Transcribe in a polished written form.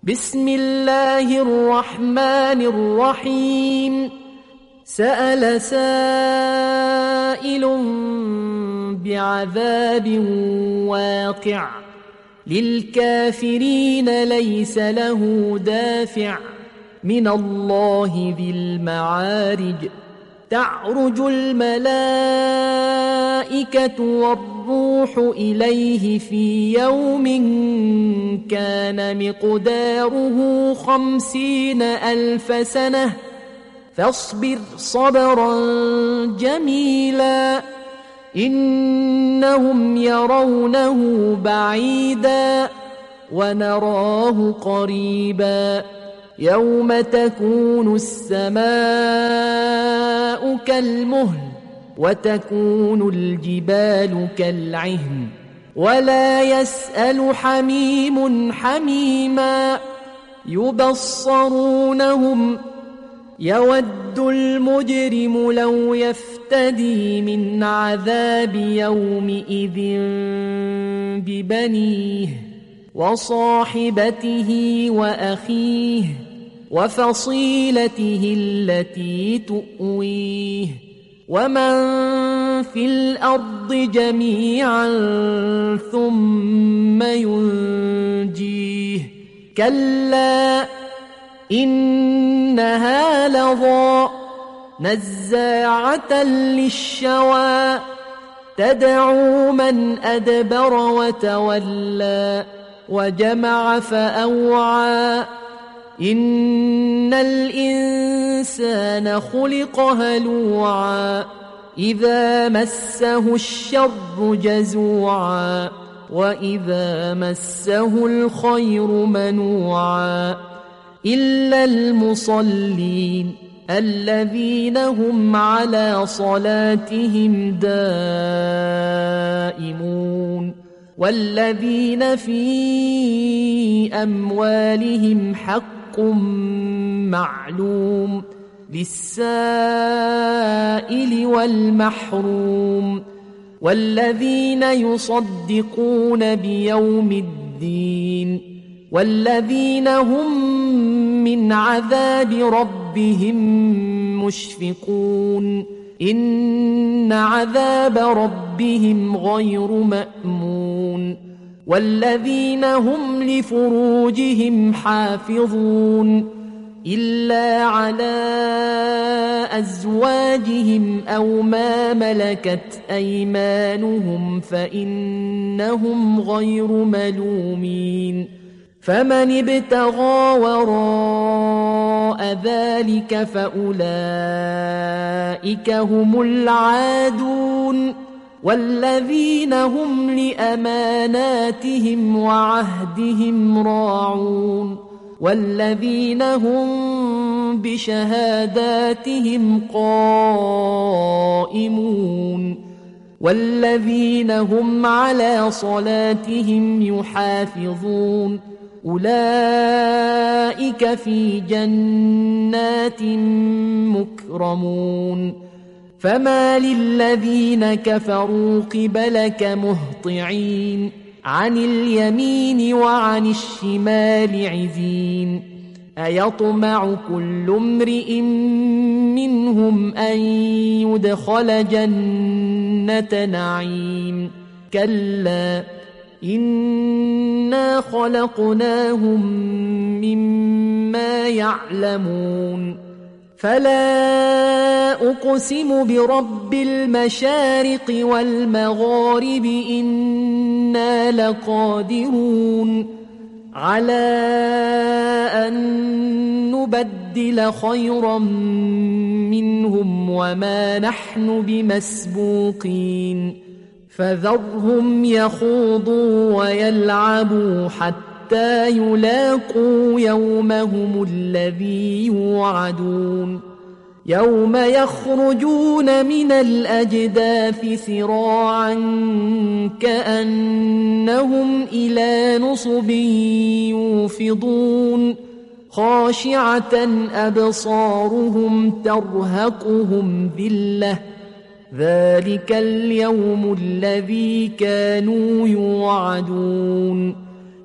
بسم الله الرحمن الرحيم. سأل سائل بعذاب واقع للكافرين ليس له دافع من الله ذي المعارج. تعرج الملائكة والروح إليه في يوم كان مقداره 50,000 سنة فاصبر صبرا جميلا إنهم يرونه بعيدا ونراه قريبا. يوم تكون السماء كالمهل وتكون الجبال كالعهن ولا يسأل حميم حميما يبصرونهم يود المجرم لو يفتدي من عذاب يومئذ ببنيه وصاحبته وأخيه وفصيلته التي تؤويه ومن في الأرض جميعا ثم ينجيه كلا إنها لظى نزاعة للشوى تدعو من أدبر وتولى وجمع فأوعى إن الإنسان خلق هلوعا إذا مسه الشر جزوعا وإذا مسه الخير منوعا إلا المصلين الذين هم على صلاتهم دائمون والذين في أموالهم حق معلوم للسائل والمحروم والذين يصدقون بيوم الدين والذين هم من عذاب ربهم مشفقون إن عذاب ربهم غير مأمون والذين هم لفروجهم حافظون إلا على أزواجهم أو ما ملكت أيمانهم فإنهم غير ملومين فمن ابتغى وراء ذلك فأولئك هم العادون والذين هم لأماناتهم وعهدهم راعون والذين هم بشهاداتهم قائمون والذين هم على صلاتهم يحافظون أولئك في جنات مكرمون فما للذين كفروا قبلك مهطعين عن اليمين وعن الشمال عزين أيطمع كل امرئ منهم أن يدخل جنة نعيم كلا إنا خلقناهم مما يعلمون فلا أقسم برب المشارق والمغارب إنا لقادرون على أن نبدل خيرا منهم وما نحن بمسبوقين فذرهم يخوضوا ويلعبوا حتى يلاقوا يومهم الذي يوعدون يوم يخرجون من الأجداث سراعا كأنهم إلى نصب يوفضون خاشعة أبصارهم ترهقهم ذلة ذلك اليوم الذي كانوا يوعدون